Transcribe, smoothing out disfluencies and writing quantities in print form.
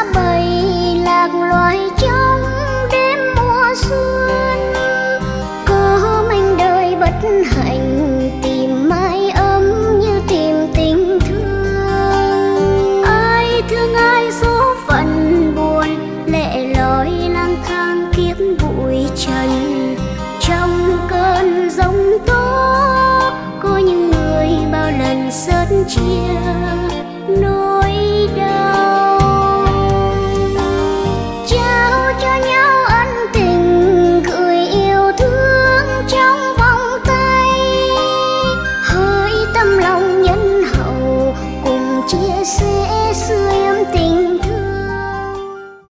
bầy lạc loài trong đêm mùa xuân. Có manh đời bất hạnh tìm mái ấm như tìm tình thương. Ai thương ai số phận buồn, lệ loi lang thang kiếp bụi trần. Trong cơn giông tố có những người bao lần sớt chia nỗi đau.